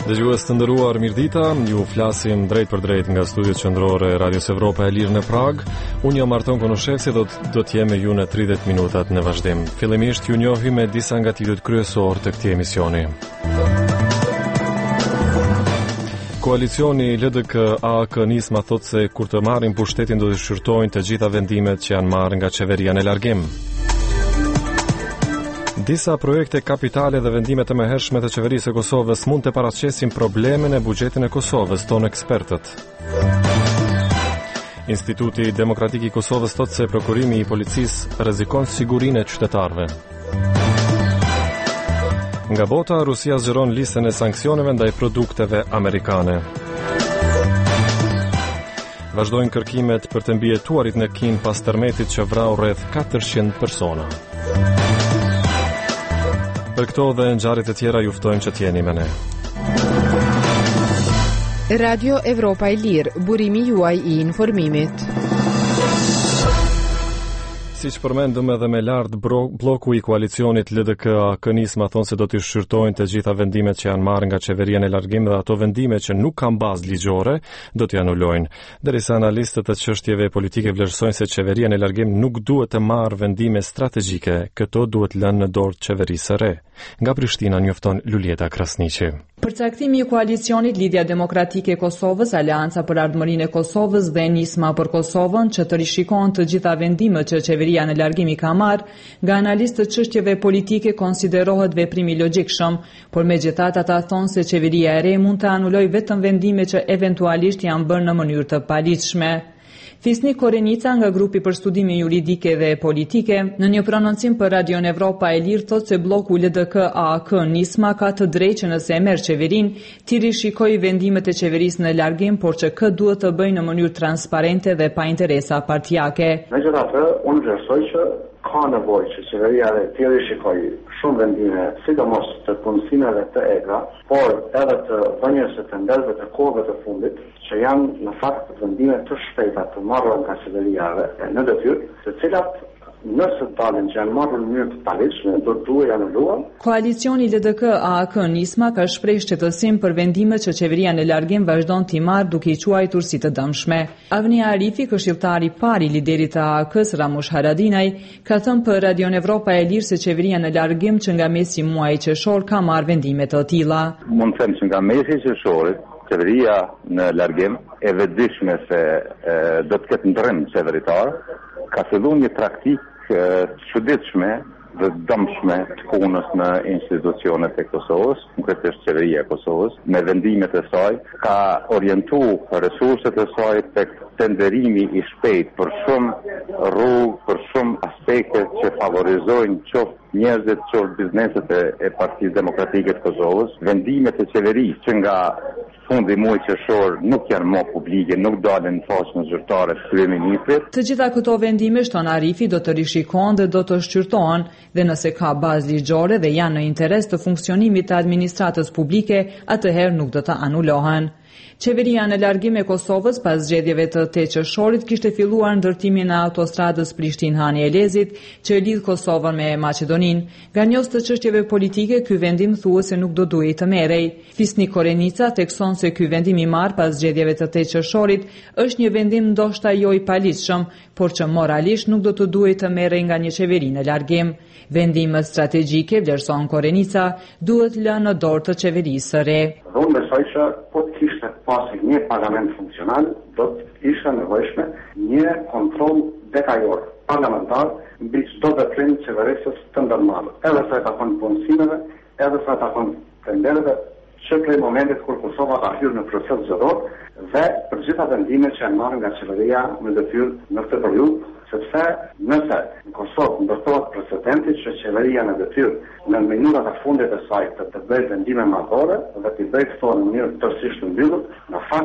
Dëgjues të nderuar, mirëdita, ju flasim drejt për drejt nga studiot qendrore Radios Evropa e Lirë në Prag. Unë jam Arton Konoshevci dhe do të jem me ju në 30 minutat në vazhdim. Fillimisht ju njohim me disa nga titujt kryesor të këtij emisioni. Koalicioni LDK-AAK Nisma thot se kur të marrin pushtetin do të shqyrtojnë të gjitha vendimet që janë marrë nga qeveria në largim. Disa projekte kapitale dhe vendimet të mëhershme të qeverisë së Kosovës mund të paraqesin problemin e buxhetit e Kosovës, tonë ekspertët. Instituti Demokratik i Kosovës thot se prokurimi i policisë rrezikon sigurinë e qytetarëve. Nga bota, Rusia zgjeron listën e sanksioneve ndaj produkteve amerikane. Vazhdojnë kërkimet për të mbijetuarit në Kinë pas tërmetit që vrau rreth 400 persona. Për këto dhe ngjarjet e tjera ju ftojmë që t'jeni me ne. Radio Evropa e Lirë, burimi juaj i informimit. Siç përmendëm edhe me lart, bloku i koalicionit LDK-AAK Nisma thonë se do të shqyrtojnë të gjitha vendimet që janë marrë nga qeveria në largim dhe ato vendime që nuk kanë bazë ligjore do t'i anulojnë. Derisa analistët e çështjeve politike vlerësojnë se qeveria në largim nuk duhet të marrë vendime strategjike, këto duhet lënë në dorë të qeverisë së re. Nga Prishtina njofton Lulieta Krasniqi. Përcaktimi i koalicionit Lidhja Demokratike e Kosovës, Aleanca për Ardhmërinë e Kosovës dhe Nisma për Kosovën që të rishikojnë të gjitha vendimet që qeveria në largim i ka marrë, nga analistët çështjeve politike konsiderohet veprim i logjikshëm, por megjithatë ata thonë se qeveria e re mund të anulojë vetëm vendime që eventualisht janë bërë në mënyrë të paligjshme. Fisnik Korenica nga grupi për studime juridike dhe politike, në një prononcim për Radion Evropa e Lirë thotë se bloku LDK-AAK Nisma ka të drejtë që nëse e merr qeverinë, t'i rishikojë vendimet e qeverisë në largim, por që këtë duhet të bëjë në mënyrë transparente dhe pa interesa partijake. Megjithatë, unë vlerësoj që ka nevojë që qeveria t'i rishikojë shumë vendime, sidomos të punësimeve të egra, por edhe të vënies së tenderëve të kohëve të fundit, që janë në fakt vendime të shpejta të marrë nga qeveria në detyrë, të cilat nëse dalin që janë marrë në mënyrë të paligjshme, do duhet anuluar. Koalicioni LDK-AAK Nisma ka shprehë shqetësim për vendimet që qeveria në largim vazhdon t'i marrë duke i quajtur si të dëmshme. Avnia Arifi, këshilltari i parë i liderit të AAK-s Ramush Haradinaj, ka thënë për Radion Evropa e Lirë se qeveria në largim që nga mesi muajit qershor ka marrë vendime të tilla. Mund të them që nga mesi i qershorit qeveria në largim e vetëdijshme se do të ketë ndrym qeveritar, ka filluar një praktikë çuditshme dhe dëmshme të punës në institucionet e Kosovës, konkretisht qeveria e Kosovës, me vendimet e saj, ka orientu resurset e saj tek tenderimi i shpejt për shumë rrugë, për shumë aspekte që favorizojnë qoftë njerëzit, qoftë bizneset e Partisë Demokratike të Kosovës, vendimet e qeverisë që nga fundi muajit qershor nuk janë më publike, nuk dalin në faqen zyrtare të kryeministrit. Të gjitha këto vendime, shton Arifi, do të rishikohen dhe do të shqyrtohen, dhe nëse ka bazë ligjore dhe janë në interes të funksionimit të administratës publike, atëherë nuk do të anulohen. Qeveria në largim e Kosovës pas zgjedhjeve të 8 qershorit kishte filluar ndërtimin e autostradës Prishtinë-Hani Elezit që e lidh Kosovën me Maqedoninë. Nga njohës të çështjeve politike, ky vendim thuhet se nuk do duhej të merrej. Fisnik Korenica thekson se ky vendim i marrë pas zgjedhjeve të 8 qershorit është një vendim ndoshta jo i paligjshëm, por që moralisht nuk do të duhej të merrej nga një qeveri në largim. Vendimet strategjike, vlerëson Korenica, duhet lënë në dorë të qeverisë së re. Unë besoj që po të kishte pasi një parlament funksional, do të ishte nevojshme një kontroll dekajor parlamentar mbi çdo veprim qeverisës të ndërmarrë, edhe sa i takon punësimeve, edhe sa i takon tendereve, që prej momentit kur Kosova ka hyrë në proces zgjedhor dhe për gjitha vendimet që janë marrë nga qeveria në detyrë në këtë periudhë, sepse nëse në Kosovë ndërtohet precedenti që qeveria në detyrë në minutat e fundit e saj të bëjë vendime madhore dhe të bëjë këto në mënyrë tërësisht të mbyllur, në fakt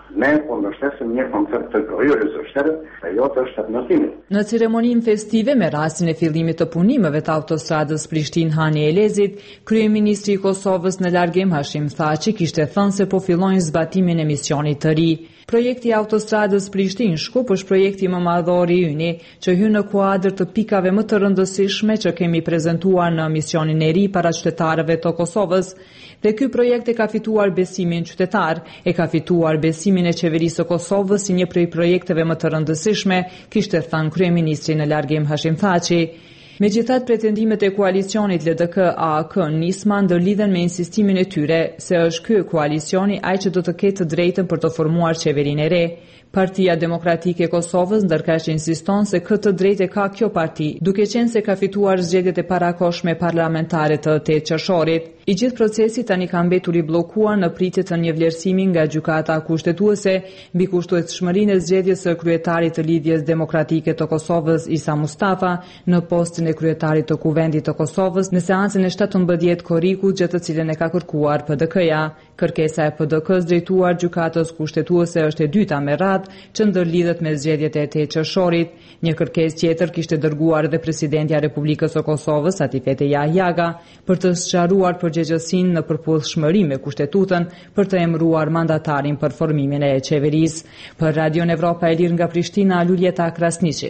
Ne kundërshtosim një koncept të gojëris ushtere, e jo të shtetënësimit. Në ceremoninë festive me rastin e fillimit të punimeve të autostradës Prishtinë-Hani Elezit, kryeministri i Kosovës në largim Hashim Thaçi kishte thënë se po fillojnë zbatimin e misionit të ri. Projekti i autostradës Prishtinë-Shkup është projekti më madhor i yni që hyn në kuadër të pikave më të rëndësishme që kemi prezantuar në misionin e ri para qytetarëve të Kosovës. Dhe ky projekt e ka fituar besimin qytetar, e ka fituar besimin e qeverisë së Kosovës si një prej projekteve më të rëndësishme, kishte thënë kryeministri në largim Hashim Thaçi. Megjithatë, pretendimet e koalicionit LDK-AAK nisma ndërlidhen me insistimin e tyre se është ky koalicioni ai që do të ketë të drejtën për të formuar qeverinë e re. Partia Demokratike e Kosovës ndërkaq insiston se këtë drejtë ka kjo parti, duke qenë se ka fituar zgjedhjet e parakohshme parlamentare të 8 qershorit. I gjithë procesi tani ka mbetur i bllokuar në pritje të një vlerësimi nga gjykata kushtetuese mbi kushtueshmërinë e zgjedhjes së kryetarit të Lidhjes Demokratike të Kosovës Isa Mustafa në postin e kryetarit të Kuvendit të Kosovës në seancën e 17 korrikut, gjë të cilën e ka kërkuar PDK-ja. Kërkesa e PDK-s drejtuar gjykatës kushtetuese është e dyta me radhë që ndërlidhet me zgjedhjet e 8 qershorit. Një kërkesë tjetër kishte dërguar edhe Presidentja e Republikës së Kosovës Atifete Jahjaga për të sqaruar përgjegjësinë në përputhshmëri me kushtetutën për të emëruar mandatarin për formimin e qeverisë. Për Radion Evropa e Lirë nga Prishtina, Luljeta Krasniqi.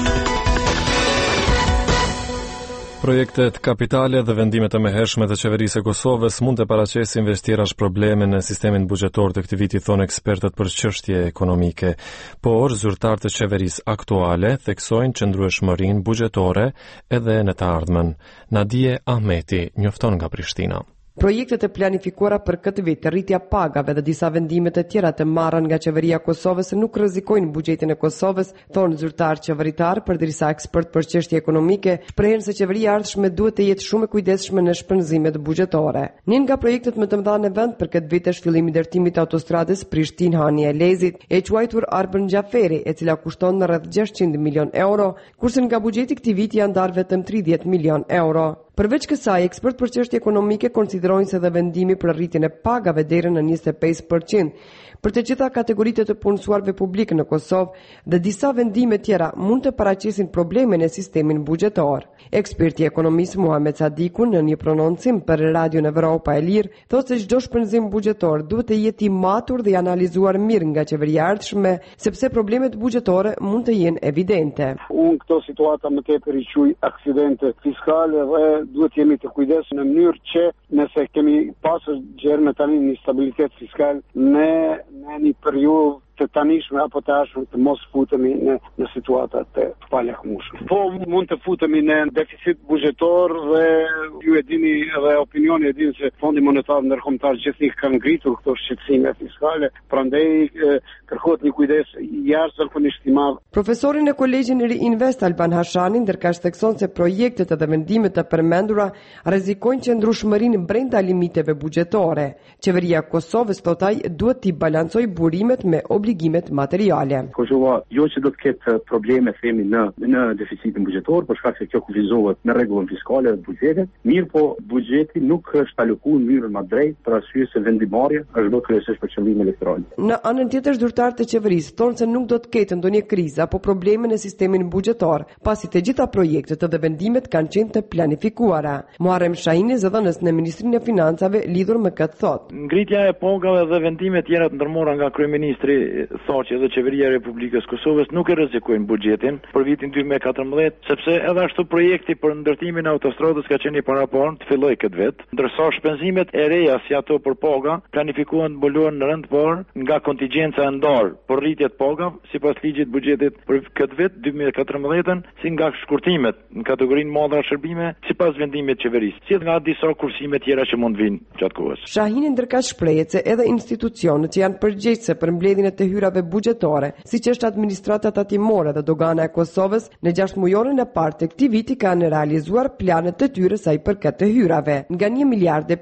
Projektet kapitale dhe vendimet e mëhershme të qeverisë së Kosovës mund të paraqesin vështirash probleme në sistemin buxhetor të këtij viti, thonë ekspertët për çështje ekonomike. Por zyrtarët e qeverisë aktuale theksojnë qëndrueshmërinë buxhetore edhe në të ardhmen. Nadie Ahmeti njofton nga Prishtina. Projektet e planifikuara për këtë vit, rritja pagave dhe disa vendime të tjera të marra nga qeveria e Kosovës nuk rrezikojnë buxhetin e Kosovës, thonë zyrtar qeveritar, përderisa ekspert për çështje ekonomike shprehen se qeveria e ardhshme duhet të jetë shumë e kujdesshme në shpenzimet buxhetore. Një nga projektet më të mëdha në vend për këtë vit është fillimi i ndërtimit të autostradës Prishtinë-Hani Elezit, e quajtur Arben Xhaferi, e cila kushton rreth 600 milion euro, kurse nga buxheti i këtij viti janë ndarë vetëm 30 milion euro. Përveç kësaj, ekspert për çështje ekonomike konsiderojnë se dhe vendimi për rritjen e pagave deri në 25% për të gjitha kategoritë të punësuarve publik në Kosovë dhe disa vendime tjera mund të paraqesin probleme në sistemin buxhetor. Eksperti ekonomist Muhamet Sadiku në një prononcim për Radion Evropa e Lirë thotë se çdo shpenzim buxhetor duhet të jetë i matur dhe i analizuar mirë nga qeveria e ardhshme, sepse problemet buxhetore mund të jenë evidente. Unë këto situata më tepër i quaj aksidente fiskale dhe duhet jemi të kujdesshëm në mënyrë që nëse kemi pasur gjerë tani një stabilitet fiskal në një periudhë të tanishme apo të ardhshme të mos futemi në situata të palakmueshme. Po mund të futemi në deficit buxhetor dhe ju e dini dhe opinioni e dini se Fondi Monetar Ndërkombëtar gjithnjë ka ngritur këto shqetësime fiskale, prandaj kërkohet një kujdes jashtëzakonisht i madh. Profesori në Kolegjin Reinvest Alban Hashani ndërkaq thekson se projektet dhe vendimet të përmendura rrezikojnë qëndrueshmërinë brenda limiteve buxhetore. Qeveria e Kosovës thotaj duhet të balancojë burimet me obligimet materiale. Kosova jo që do të ketë probleme themi në deficitin buxhetor, por shkak se kjo kufizohet në rregullën fiskale dhe buxhetit, mirë po buxheti nuk është alokuar në mënyrën më drejtë për arsye se vendimarrja është bërë kryesisht për qëllime elektorale. Në anën tjetër, zyrtarët e qeverisë thonë se nuk do të ketë ndonjë krizë apo probleme në sistemin buxhetor, pasi të gjitha projektet dhe vendimet kanë qenë të planifikuara. Muharrem Shahini, zëdhënës në Ministrinë e Financave, lidhur me këtë thotë. Ngritja e pagave dhe vendimet tjera të ndërmora nga kryeministri Thaçi dhe qeveria e Republikës Kosovës nuk e rrezikojnë buxhetin për vitin 2014, sepse edhe ashtu projekti për ndërtimin e autostradës ka qenë i paraparë të fillojë këtë vit, ndërsa shpenzimet e reja si ato për paga planifikohen të mbuluhen në rend parë nga kontingjenca e ndarë për rritje të pagave sipas ligjit buxhetit për këtë vit 2014, si nga shkurtimet në kategorinë madhe shërbime sipas vendimit të qeverisë, si nga disa kursime tjera që mund vinë gjatë kohës. Shahini ndërkaq shprehet se edhe institucionet që janë përgjegjëse për mbledhjen e të hyrave buxhetore, siç është administrata tatimore dhe dogana e Kosovës, në 6 mujorin e parë të këtij viti kanë realizuar planet të tyre sa i përket të hyrave. Nga 1 miliard e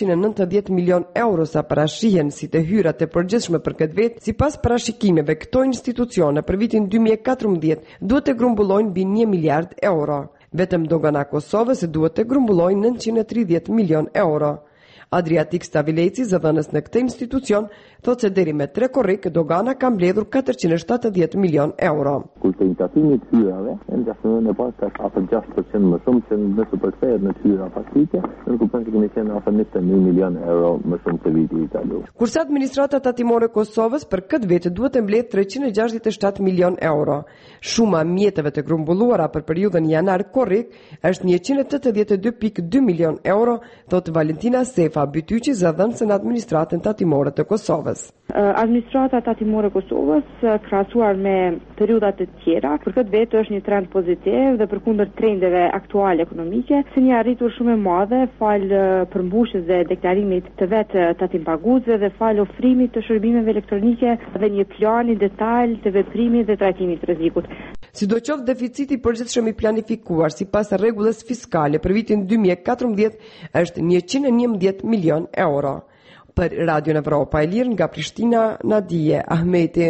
590 milion euro sa parashihen si të hyrat e përgjithshme për këtë vit, sipas parashikimeve këto institucione për vitin 2014 duhet të grumbullojnë mbi 1 miliard euro. Vetëm dogana e Kosovës duhet të grumbullojnë 930 milion euro. Adriatik Stavileci, zëdhënës në këtë institucion, thotë se deri me 3 korrik dogana ka mbledhur 470 milion euro. Kushtetimi i hyrave nga fillimi e parë ka afër 6% më shumë se nëse përkthehet në hyra faktike, në kupton se kemi qenë afër 21 milion euro më shumë se viti i kaluar. Kurse administrata tatimore e Kosovës për këtë vit duhet të mbledh 367 milion euro. Shuma mjeteve të grumbulluara për periudhën janar-korrik është 182.2 milion euro, thot Valentina Sefa, bytyqi zëdhënëse në administratën tatimore të Kosovës. Administrata tatimore e Kosovës, krahasuar me periudhat e tjera, për këtë vit është një trend pozitiv dhe përkundër trendeve aktuale ekonomike, si një arritur shumë e madhe fal përmbushjes dhe deklarimit të vetë tatim-paguesve dhe fal ofrimit të shërbimeve elektronike dhe një plani detaj të veprimit dhe trajtimit të rrezikut. Sidoqoftë, deficiti përgjithshëm i planifikuar sipas rregullës fiskale për vitin 2014 është 111 milion euro. Për Radio Evropa e Lirë nga Prishtina, Nadije Ahmeti.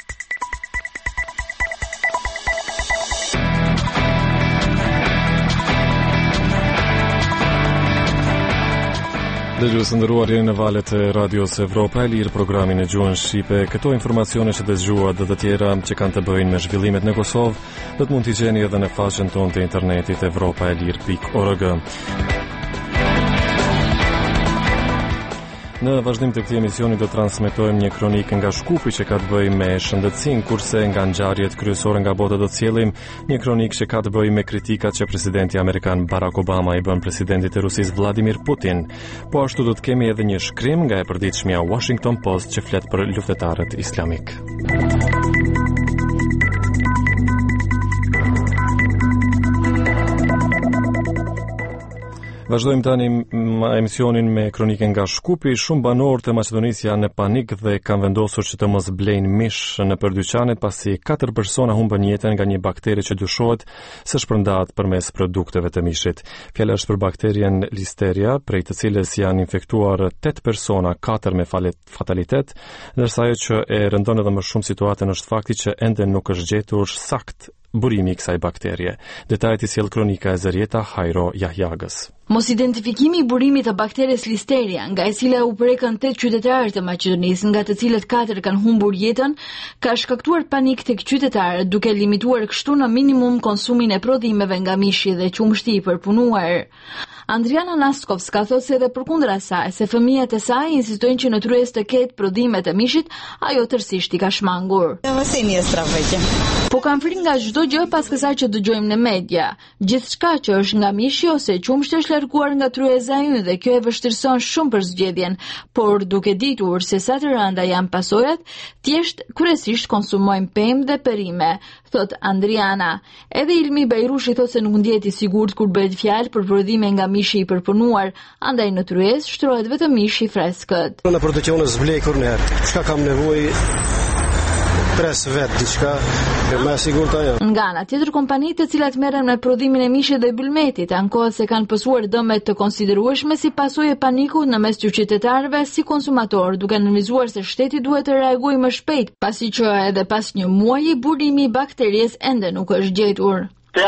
Dëgjues të nderuar, jeni në valët e Radios Evropa e Lirë, programin e gjuhën shqipe. Këto informacione që dëgjuat dhe të tjera që kanë të bëjnë me zhvillimet në Kosovë, do të mund t'i gjeni edhe në faqen tonë të internetit evropaelir.org. Në vazhdim të këtij emisioni do transmetojmë një kronikë nga Shkupi që ka të bëjë me shëndetësinë, kurse nga ngjarjet kryesore nga bota do të sjellim një kronikë që ka të bëjë me kritikat që presidenti amerikan Barack Obama i bën presidentit të Rusisë Vladimir Putin. Po ashtu do të kemi edhe një shkrim nga e përditshmja Washington Post që flet për luftëtarët islamik. Vazhdojmë tani emisionin me kronikën nga Shkupi. Shumë banorë të Maqedonisë janë në panik dhe kanë vendosur që të mos blejnë mish nëpër dyqanet pasi 4 persona humbën jetën nga një bakteri që dyshohet se shpërndahet përmes produkteve të mishit. Fjala është për bakterien Listeria, prej të cilës janë infektuar 8 persona, 4 me fatalitet, ndërsa ajo që e rëndon edhe më shumë situatën është fakti që ende nuk është gjetur sakt burimi i kësaj bakterie. Detajet i sjell kronika e Zërieta Hajro Jahjagës. Mos identifikimi i burimit të bakteres Listeria, nga e cila u prekën 8 qytetarë të Maqedonisë, nga të cilët 4 kanë humbur jetën, ka shkaktuar panik tek qytetarët, duke limituar kështu në minimum konsumin e prodhimeve nga mishi dhe qumshti i përpunuar. Andriana Naskovska thotë se edhe përkundër asaj, se fëmijët e saj insistojnë që në tryezë të ketë prodhimet e mishit, ajo tërësisht i ka shmangur. Po kanë frikë nga çdo gjë pas kësaj që dëgjojmë në media. Gjithçka që është nga mishi ose qumshti është larguar nga tryeza e ynë dhe kjo e vështirëson shumë për zgjedhjen, por duke ditur se sa të rënda janë pasojat, thjesht kryesisht konsumojmë pemë dhe perime, thot Andriana. Edhe Ilmi Bajrushi thotë se nuk ndjehet i sigurt kur bëhet fjalë për prodhime nga mishi i përpunuar, andaj në tryezë shtrohet vetëm mishi i freskët. Në produksionin zblej kurrë, çka kam nevojë pres vet diçka më sigurt ajo. Nga ana tjetër, kompanitë të cilat merren me prodhimin e mishit dhe bylmetit ankohet se kanë pësuar dëme të konsiderueshme si pasojë e panikut në mes të qytetarëve si konsumator, duke nënvizuar se shteti duhet të reagojë më shpejt, pasi që edhe pas një muaji burimi i bakteries ende nuk është gjetur.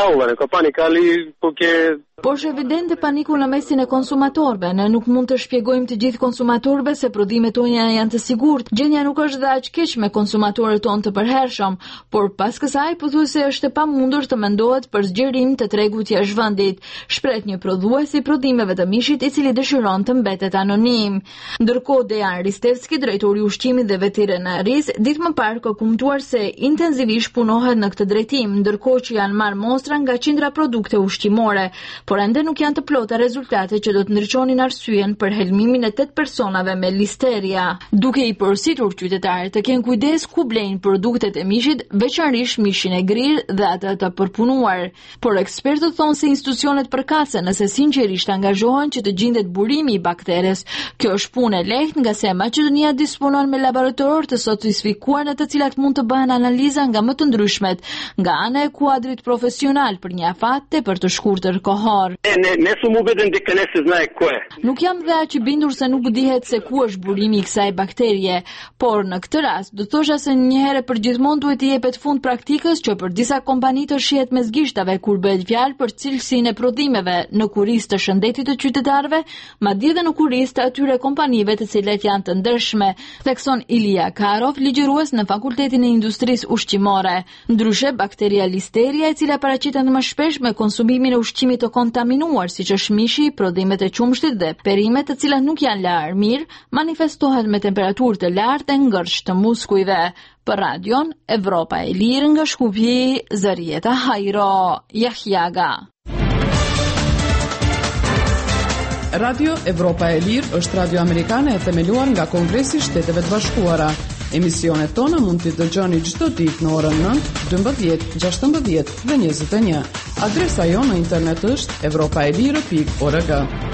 Po është evidente paniku në mesin e konsumatorëve. Ne nuk mund të shpjegojmë të gjithë konsumatorëve se prodhimet tona janë të sigurt. Gjendja nuk është dhe aq keq me konsumatorët tonë të përhershëm, por pas kësaj pothuajse është e pamundur të mendohet për zgjerim të tregut jashtë vendit, shpreh një prodhues i prodhimeve të mishit i cili dëshiron të mbetet anonim. Ndërkohë Dejan Ristevski, drejtori i ushqimit dhe veterinarisë, ditë më parë ka komentuar se intensivisht punohet në këtë drejtim, ndërkohë që janë marrë mostra nga qindra produkte ushqimore, por ende nuk janë të plota rezultate që do të ndriçonin arsyeën për helmimin e 8 personave me listeria. Duke i porositur qytetarët të kenë kujdes ku blejnë produktet e mishit, veçanërisht mishin e grirë dhe atë të përpunuar. Por ekspertët thonë se institucionet përkasen nëse sinqerisht angazhohen që të gjendet burimi i bakteres. Kjo është punë e lehtë nga se Maqedonia disponon me laboratorë të sofistikuar në të cilat mund të bëhen analiza nga më të ndryshmet, nga ana e kuadrit profesional për një afat tepër të shkurtër kohor. ushqimor. Nuk jam dhe aq i bindur se nuk dihet se ku është burimi i kësaj bakterie, por në këtë rast do thosha se një herë për gjithmonë duhet i jepet fund praktikës që për disa kompani të shihet mes gishtave kur bëhet fjalë për cilësinë e prodhimeve në kurisë të shëndetit të qytetarëve, madje edhe në kurisë të atyre kompanive të cilet janë të ndershme, thekson Ilia Karov, ligjërues në Fakultetin e Industrisë Ushqimore. Ndryshe, bakteria Listeria, e cila paraqitet më shpesh me konsumimin e ushqimit të kontaminuar, siç është mishi, prodhimet e qumshtit dhe perimet të cilat nuk janë larë mirë, manifestohet me temperaturë të lartë e ngërsh të muskujve. Për radion Evropa e Lirë nga Shkupji, Zarieta Hajro, Jahjaga. Radio Evropa e Lirë është radio amerikane e themeluar nga Kongresi i Shteteve të Bashkuara. Emisionet tona mund t'i dëgjoni çdo ditë në orën 9, 12, 16 dhe 21. Adresa jonë në internet është europaelire.org.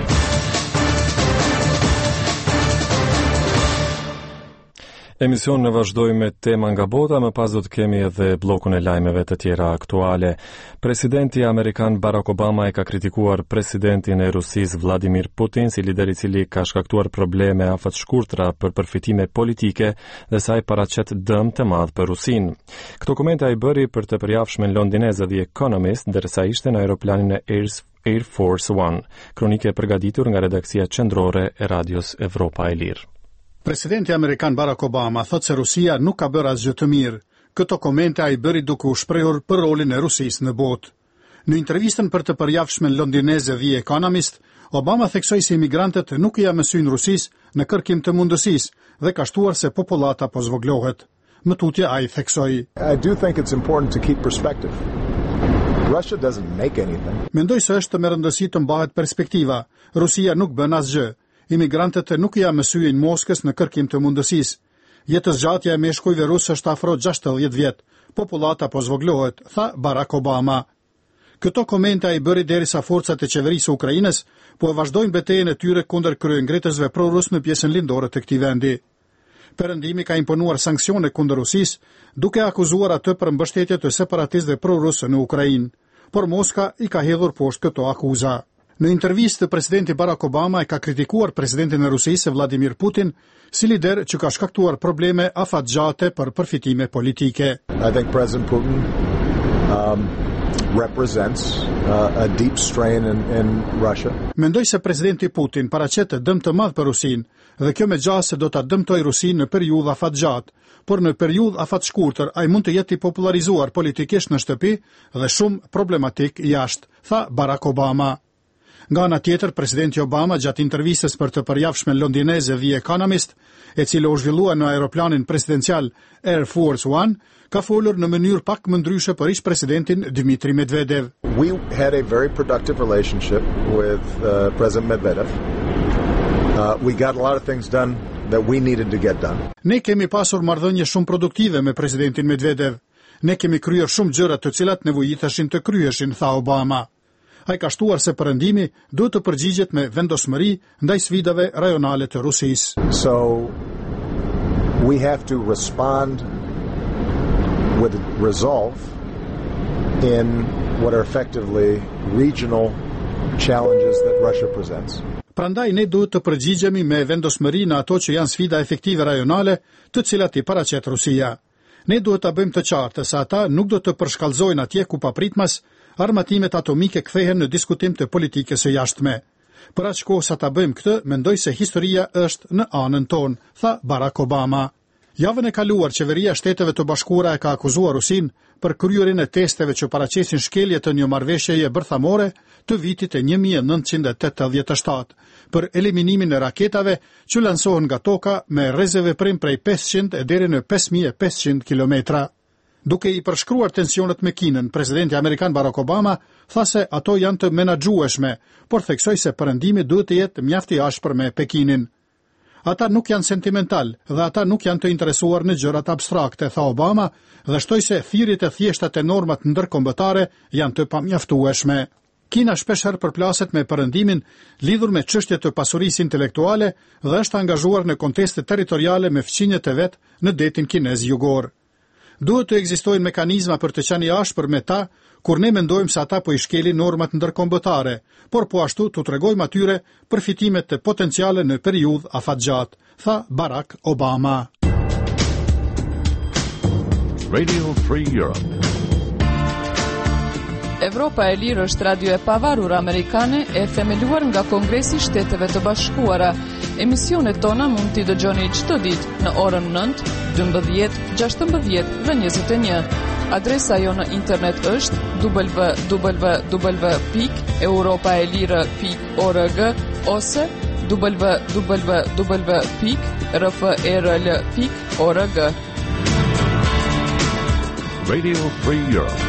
Emision në vazhdoj me tema nga bota, më pas do të kemi edhe blokun e lajmeve të tjera aktuale. Presidenti Amerikan Barack Obama e ka kritikuar presidentin e Rusisë Vladimir Putin si lider i cili ka shkaktuar probleme afatshkurtra për përfitime politike dhe sa i paraqet dëm të madh për Rusinë. Këto komente ai bëri për të përjavshmen londineze The Economist, ndërsa ishte në aeroplanin e Air Force One. Kronike e përgatitur nga redaksia qendrore e radios Evropa e Lirë. Presidenti Amerikan Barack Obama thot se Rusia nuk ka bërë asgjë të mirë. Këto komente ai bëri duke u shprehur për rolin e Rusisë në botë. Në intervistën për të përjavshmen londineze The Economist, Obama theksoi se imigrantët nuk i mësojnë Rusisë në kërkim të mundësisë dhe ka shtuar se popullata po zvoglohet. Më tutje ai theksoi: I do think it's important to keep perspective. Russia doesn't make anything. Mendoj se është me rëndësi të mbahet perspektiva. Rusia nuk bën asgjë. Imigrantët nuk i mësojnë Moskës në kërkim të mundësisë. Jetëzgjatja e meshkujve rusë është afro 60 vjet. Popullata po zvoglohet, tha Barack Obama. Këto komente ai bëri derisa forcat e qeverisë së Ukrainës po vazhdojnë betejën e tyre kundër kryengritësve pro-rus në pjesën lindore të këtij vendi. Perëndimi ka imponuar sanksione kundër Rusisë, duke akuzuar atë për mbështetje të separatistëve pro-rusë në Ukrainë, por Moska i ka hedhur poshtë këto akuza. Në intervistë, presidenti Barack Obama e ka kritikuar presidentin e Rusisë Vladimir Putin si lider që ka shkaktuar probleme afatgjate për përfitime politike. I think President Putin represents a deep strain in Russia. Mendoj se presidenti Putin paraqet dëm të madh për Rusinë dhe kjo megjithëse do ta dëmtojë Rusinë në periudhë afatgjat, por në periudhë afatshkurtër ai mund të jetë i popularizuar politikisht në shtëpi dhe shumë problematik jashtë, tha Barack Obama. Nga ana tjetër, presidenti Obama gjatë intervistës për të përjavshmen londineze The Economist, e cila u zhvillua në aeroplanin presidencial Air Force One, ka folur në mënyrë pak më ndryshe për ish presidentin Dmitry Medvedev. We had a very productive relationship with President Medvedev. We got a lot of things done that we needed to get done. Ne kemi pasur marrëdhënie shumë produktive me presidentin Medvedev. Ne kemi kryer shumë gjëra të cilat nevojiteshin të kryheshin, tha Obama. Ai ka shtuar se perëndimi duhet të përgjigjet me vendosmëri ndaj sfidave rajonale të Rusisë. So we have to respond with resolve in what are effectively regional challenges that Russia presents. Prandaj ne duhet të përgjigjemi me vendosmëri në ato që janë sfida efektive rajonale, të cilat i paraqet Rusia. Ne duhet ta bëjmë të qartë se ata nuk do të përshkallëzojnë atje ku papritmas armatimet atomike kthehen në diskutim të politikës së jashtme. Për aq kohë sa ta bëjmë këtë, mendoj se historia është në anën tonë, tha Barack Obama. Javën e kaluar, qeveria e Shteteve të Bashkuara e ka akuzuar Rusinë për kryerjen e testeve që paraqesin shkelje të një marrëveshjeje bërthamore të vitit e 1987 për eliminimin e raketave që lansohen nga toka me rrezeveprim prej 500 deri në 5500 kilometra. Duke i përshkruar tensionet me Kinën, presidenti amerikan Barack Obama tha se ato janë të menaxhueshme, por theksoi se perëndimi duhet të jetë mjaft i ashpër me Pekinin. Ata nuk janë sentimental dhe ata nuk janë të interesuar në gjërat abstrakte, tha Obama, dhe shtoi se thirrjet e thjeshta të normat ndërkombëtare janë të pamjaftueshme. Kina shpeshherë përplaset me perëndimin lidhur me çështje të pasurisë intelektuale dhe është angazhuar në konteste territoriale me fqinjet e vet në detin kinez jugor. Duhet të ekzistojnë mekanizma për të qenë i ashpër me ta, kur ne mendojmë se ata po i shkelin normat ndërkombëtare, por po ashtu t'u tregojmë atyre përfitimet të potenciale në periudhë afatgjatë, tha Barack Obama. Radio Free Europe. Evropa e Lirë është radio e pavarur amerikane e themeluar nga Kongresi i Shteteve të Bashkuara. Emisionet tona mund t'i dëgjoni çdo ditë në orën 9, 12, 16 dhe 21. Adresa jo në internet është www.europaelire.org ose www.rfrl.org. Radio Free Europe.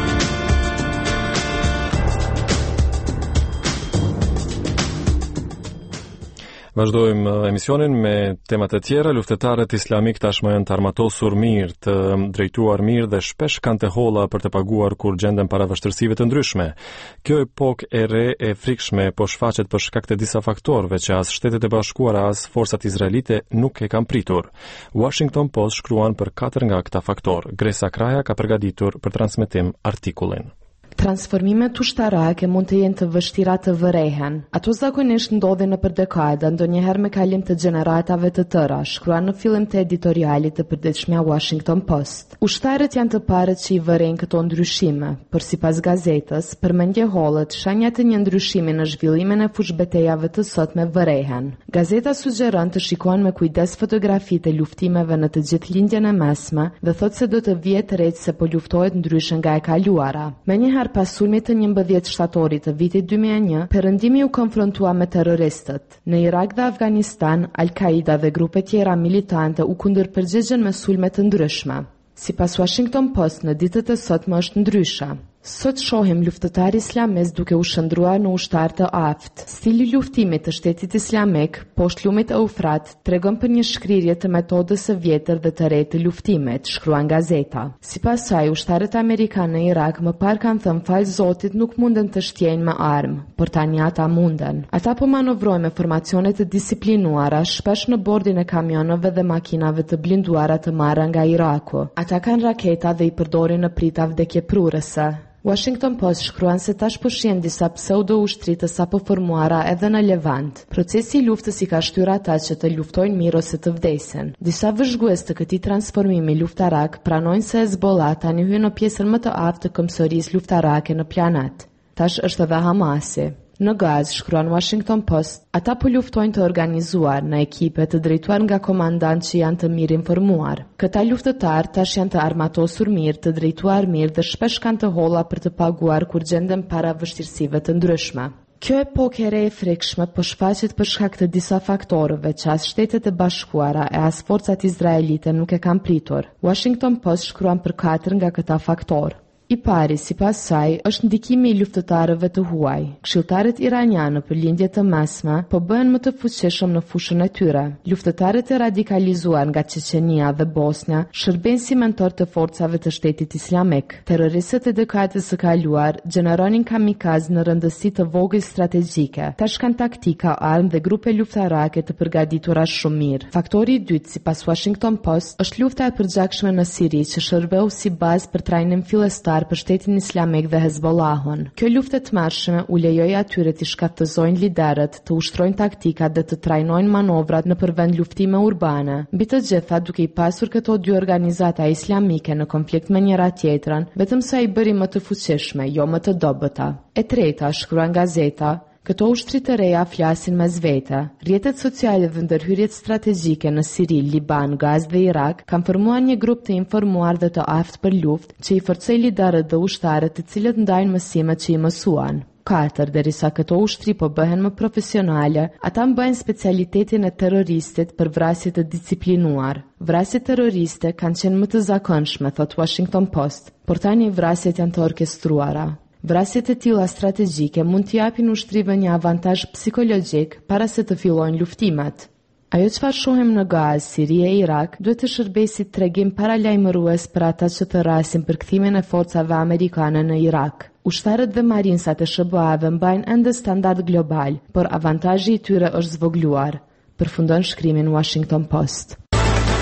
Vazhdojmë emisionin me temat e tjera. Luftetarët islamik tashmë janë të armatosur mirë, të drejtuar mirë dhe shpesh kanë të holla për të paguar kur gjenden para vështirësive të ndryshme. Kjo epokë e re e frikshme po shfaqet për shkak të disa faktorëve që as Shtetet e Bashkuara as forcat izraelite nuk e kanë pritur. Washington Post shkruan për 4 nga këta faktorë. Gresa Kraja ka përgatitur për transmetim artikullin. Transformimet ushtarake mund të jenë të vështira të vërehen. Ato zakonisht ndodhin nëpër dekada, ndonjëherë me kalim të gjeneratave të tëra, shkruan në fillim të editorialit të përditshmja Washington Post. Ushtarët janë të parët që i vërejnë këto ndryshime, por sipas gazetës, përmendje hollët, shenjat e një ndryshimi në zhvillimin e fushbetejave të sotme vërehen. Gazeta sugjeron të shikohen me kujdes fotografitë e luftimeve në të gjithë lindjen e mesme dhe thotë se do të vihet re se po luftohet ndryshe nga e kaluara. Pas sulmit të 11 shtatorit të vitit 2001, perëndimi u konfrontua me terroristët. Në Irak dhe Afganistan, Al-Qaida dhe grupe tjera militante u kundërpërgjigjen me sulme të ndryshme. Sipas Washington Post, në ditët e sotme është ndryshe. Sot shohim luftëtar islamist duke u shndruar në ushtar të aftë. Stili luftimit të Shtetit Islamik poshtë lumit Eufrat tregon për një shkrirje të metodës së vjetër dhe të re të luftimit, shkruan gazeta. Sipas saj, ushtarët amerikanë në Irak më parë kanë thënë fal Zotit nuk munden të shtjejnë me armë, por tani ata munden. Ata po manovrojnë me formacione të disiplinuara, shpesh në bordin e kamionëve dhe makinave të blinduara të marra nga Iraku. Ata kanë raketa dhe i përdorin në prita vdekjeprurëse. Washington Post shkruan se tash po shihen disa pseudo-ushtri të sapo formuara edhe në Levant. Procesi i luftës i ka shtyr ata që të luftojnë mirë ose të vdesin. Disa vëzhgues të këtij transformimi luftarak pranojnë se Hezbollah tani hyn në pjesën më të aftë të këmbësorisë luftarake në planet. Tash është edhe Hamasi. Në Gazë, shkruan Washington Post, ata po luftojnë të organizuar në ekipe të drejtuar nga komandantë që janë të mirë informuar. Këta luftëtarë tash janë të armatosur mirë, të drejtuar mirë dhe shpesh kanë të holla për të paguar kur gjenden para vështirësive të ndryshme. Kjo epokë e re e frikshme po shfaqet për shkak të disa faktorëve që as Shtetet e Bashkuara e as forcat izraelite nuk e kanë pritur. Washington Post shkruan për 4 nga këta faktorë. I pari, sipas saj, është ndikimi i luftëtarëve të huaj. Këshilltarët iranianë për lindje të mesme po bëhen më të fuqishëm në fushën e tyre. Luftëtarët e radikalizuar nga Çeçenia dhe Bosnia shërben si mentor të forcave të Shtetit Islamik. Terroristët e dekadës së kaluar gjeneronin kamikazë në rëndësi të vogël strategjike. Tash kanë taktika, armë dhe grupe luftarake të përgatitura shumë mirë. Faktori i dytë, sipas Washington Post, është lufta e përgjakshme në Siri që shërbeu si bazë për trajnim fillestar për Shtetin Islamik dhe Hezbollahun. Kjo luftë e tmerrshme u lejoi atyre të shkaftëzojnë liderët, të ushtrojnë taktikat dhe të trajnojnë manovrat në përvend luftime urbane. Mbi të gjitha, duke i pasur këto dy organizata islamike në konflikt me njëra tjetrën, vetëm sa i bëri më të fuqishme, jo më të dobëta. E treta, shkruan gazeta, këto ushtri të reja flasin mes vete. Rrjetet sociale dhe ndërhyrjet strategjike në Siri, Liban, Gazë dhe Irak kanë formuar një grup të informuar dhe të aftë për luftë që i forcoi liderët dhe ushtarët të cilët ndajnë mësimet që i mësuan. 4. Derisa këto ushtri po bëhen më profesionale, ata mbajnë specialitetin e terroristit për vrasje të disiplinuar. Vrasjet terroriste kanë qenë më të zakonshme, thot Washington Post, por tani vrasjet janë të orkestruara. Vrasjet e tilla strategjike mund t'i japin ushtrive një avantazh psikologjik para se të fillojnë luftimet. Ajo çfarë shohim në Gazë, Siri e Irak duhet të shërbejë si tregim paralajmërues për ata që të rrasin për kthimin e forcave amerikane në Irak. Ushtarët dhe marinsat e SBA-ve mbajnë ende standard global, por avantazhi i tyre është zvogluar, përfundon shkrimin Washington Post.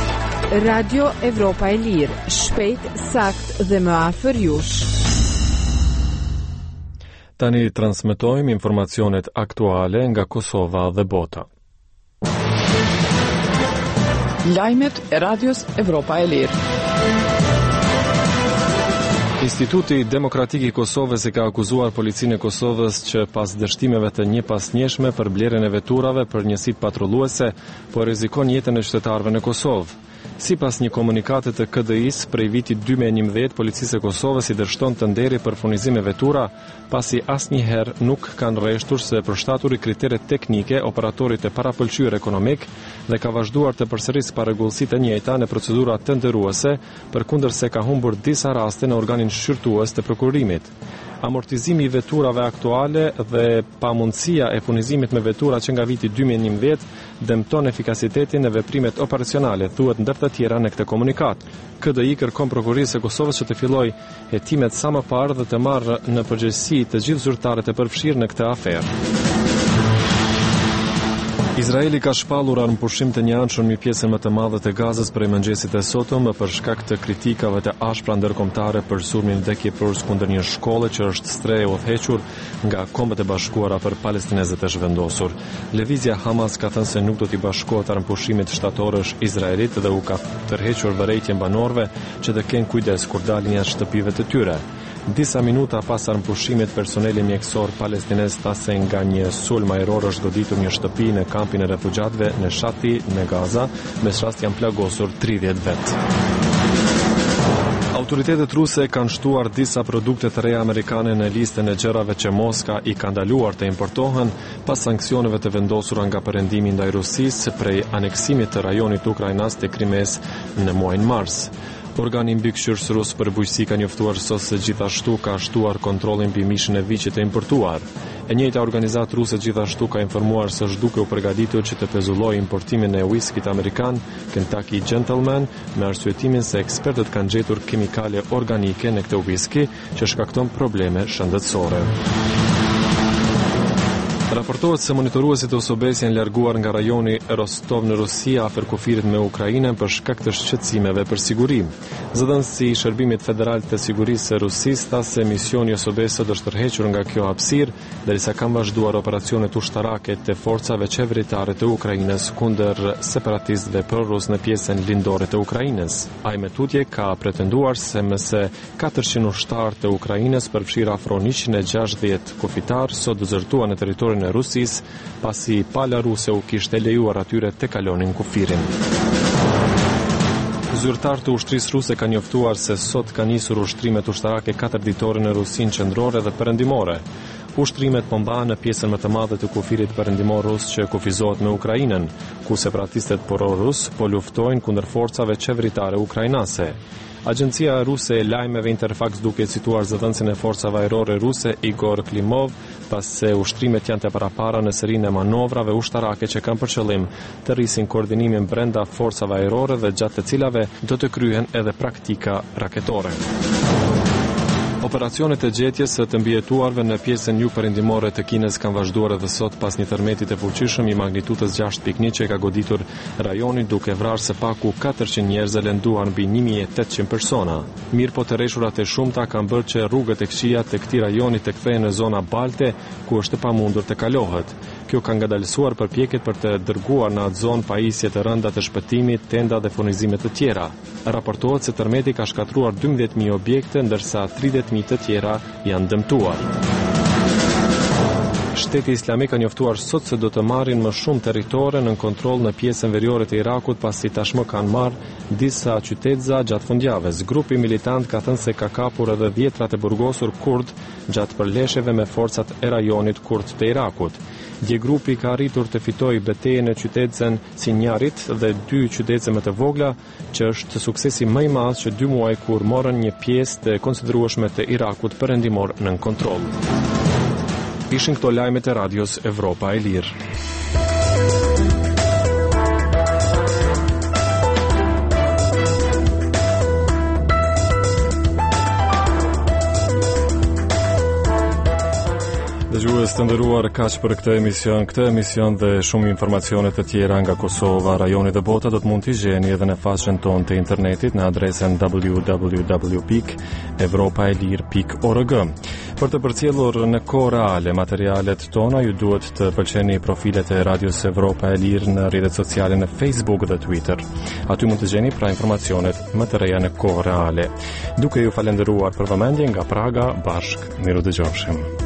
Radio Evropa e Lirë, shpejt, sakt dhe më afër jush. Tani transmetojmë informacionet aktuale nga Kosova dhe bota. Lajmet e Radios Evropa e Lirë. Instituti Demokratik i Kosovës e ka akuzuar policinë e Kosovës që pas dështimeve të njëpasnjeshme për blerjen e veturave për njësitë patrulluese, po rrezikon jetën e qytetarëve në Kosovë. Sipas një komunikate të KDI-s, prej vitit 2011, policisë e Kosovës i dërshton të nderi për furnizim e vetura, pasi asnjëherë nuk kanë rreshtur se përshtaturi kriteret teknike operatorit e parapëlqyer ekonomik dhe ka vazhduar të përsërisë parregullsitë e njëjta në procedura tenderuese, përkundërse ka humbur disa raste në organin shqyrtues të prokurimit. Amortizimi i veturave aktuale dhe pamundësia e furnizimit me vetura që nga viti 2011 dëmton efikasitetin e veprimet operacionale, thuhet ndër të tjera në këtë komunikat. KDI kërkon prokurisë së Kosovës që të fillojë hetimet sa më parë dhe të marrë në përgjegjësi të gjithë zyrtarët e përfshirë në këtë aferë. Izraeli ka shpallur armëpushim të njëanshëm mbi pjesën më të madhe të Gazës prej mëngjesit të sotëm për shkak të kritikave të ashpra ndërkombëtare për sulmin vdekjeprës kundër një shkolle që është stre e udhëhequr nga Kombet e Bashkuara për palestinezët e zhvendosur. Lëvizja Hamas ka thënë se nuk do t'i bashkohet armëpushimit shtatorësh Izraelit dhe u ka tërhequr vërejtjen banorëve që të kenë kujdes kur dalin jashtë shtëpive të tyre. Disa minuta pas armëpushimit, personeli mjekësor palestinez tha se nga një sulm ajror është goditur një shtëpi në kampin e refugjatëve në Shati në Gaza, mes rast janë plagosur 30 vetë. Autoritetet ruse kanë shtuar disa produkte të reja amerikane në listën e gjërave që Moska i ka ndaluar të importohen pas sanksioneve të vendosura nga perëndimi ndaj Rusisë prej aneksimit të rajonit Ukrainas të Krimes në muajin mars. Organi mbikëqyrës rus për bujqësi ka njoftuar sot se gjithashtu ka shtuar kontrollin mbi mishin e viçit të importuar. E njëjta organizatë ruse gjithashtu ka informuar se është duke u përgatitur që të pezullojë importimin e whiskit amerikan Kentucky Gentleman me arsyetimin se ekspertët kanë gjetur kimikale organike në këtë whisky që shkakton probleme shëndetësore. Raportohet se monitoruesit OSOBES janë larguar nga rajoni Rostov në Rusi afër kufirit me Ukrainën për shkak të shqetësimeve për siguri. Zëdhënësi i Shërbimit Federal të Sigurisë së Rusisë tha se misioni i OSOBES-së është tërhequr nga kjo hapësirë, derisa kanë vazhduar operacionet ushtarake të forcave qeveritare të Ukrainës kundër separatistëve prorus në pjesën lindore të Ukrainës. Ai me tutje ka pretenduar se më së 400 ushtarë të Ukrainës, përfshirë afro 160 kufitar, sot dezertuan në territorin e Rusisë, pasi pala ruse u kishte lejuar atyre të kalonin kufirin. Zyrtarët e ushtrisë ruse kanë njoftuar se sot kanë nisur ushtrimet ushtarake 4 ditore në Rusinë qendrore dhe perëndimore. Ushtrimet po mbahen në pjesën më të madhe të kufirit perëndimor rus që kufizohet me Ukrainën, ku separatistët pro-rus po luftojnë kundër forcave qeveritare ukrainase. Agjencia ruse e lajmeve Interfax duke cituar zëdhënësin e forcave ajrore ruse Igor Klimov, pas se ushtrimet janë të parapara në serinë e manovrave ushtarake që kanë për qëllim të rrisin koordinimin brenda forcave ajrore dhe gjatë të cilave do të kryhen edhe praktika raketore. Operacionet e gjetjes së të mbijetuarve në pjesën jugperëndimore të Kinës kanë vazhduar edhe sot pas një tërmeti të fuqishëm i magnitudës 6.1 që ka goditur rajonin duke vrarë së paku 400 njerëz dhe lënduar mbi 1800 persona. Mirë po të rreshurat e shumta kanë bërë që rrugët e këqija të këtij rajoni të kthehen në zona balte ku është pamundur të kalohet. Kjo ka ngadalësuar përpjekjet për të dërguar në atë zonë pajisje të rënda të shpëtimit, tenda dhe furnizime të tjera. Raportohet se tërmeti ka shkatruar 12.000 objekte, ndërsa 30.000 të tjera janë dëmtuar. Shteti Islamik ka njoftuar sot se do të marrin më shumë territore në kontroll në pjesën veriore të Irakut pasi tashmë kanë marrë disa qytetza gjatë fundjavës. Grupi militant ka thënë se ka kapur edhe 10 të burgosur kurd gjatë përleshjeve me forcat e rajonit kurd të Irakut. Dje grupi ka arritur të fitojë betejën e qytetën Sinjarit dhe 2 qytete më të vogla, që është suksesi më i madh që 2 muaj kur morën një pjesë të konsiderueshme të Irakut perëndimor nën kontroll. Ishin këto lajmet e Radios Evropa e Lirë. Dëgjues të nderuar, kaq për këtë emision dhe shumë informacione të tjera nga Kosova, rajoni dhe bota do të mund t'i gjeni edhe në faqen tonë të internetit në adresen www.evropaelir.org. Për të përcjellur në kohë reale materialet tona, ju duhet të pëlqeni profilet e Radios Evropa e Lirë në rrjetet sociale në Facebook dhe Twitter. Aty mund të gjeni pra informacionet më të reja në kohë reale. Duke ju falenderuar për vëmendjen nga Praga, bashk miru dëgjofshim.